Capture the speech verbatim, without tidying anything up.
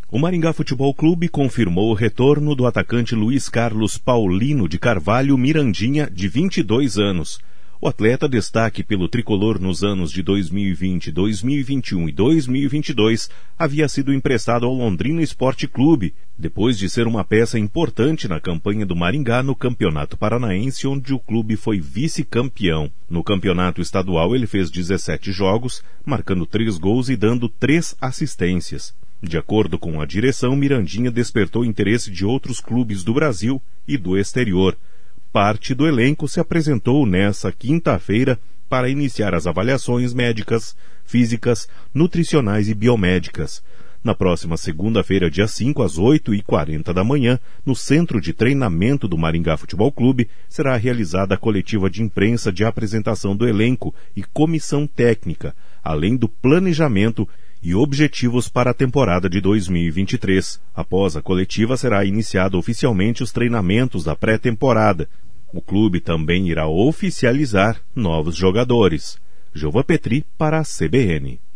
O Maringá Futebol Clube confirmou o retorno do atacante Luiz Carlos Paulino de Carvalho Mirandinha, de vinte e dois anos. O atleta, destaque pelo tricolor nos anos de dois mil e vinte, dois mil e vinte e um e dois mil e vinte e dois, havia sido emprestado ao Londrina Esporte Clube, depois de ser uma peça importante na campanha do Maringá no Campeonato Paranaense, onde o clube foi vice-campeão. No campeonato estadual ele fez dezessete jogos, marcando três gols e dando três assistências. De acordo com a direção, Mirandinha despertou interesse de outros clubes do Brasil e do exterior. Parte do elenco se apresentou nesta quinta-feira para iniciar as avaliações médicas, físicas, nutricionais e biomédicas. Na próxima segunda-feira, dia cinco, às oito e quarenta da manhã, no Centro de Treinamento do Maringá Futebol Clube, será realizada a coletiva de imprensa de apresentação do elenco e comissão técnica, além do planejamento e objetivos para a temporada de dois mil e vinte e três. Após a coletiva, será iniciado oficialmente os treinamentos da pré-temporada. O clube também irá oficializar novos jogadores. Jova Petri para a C B N.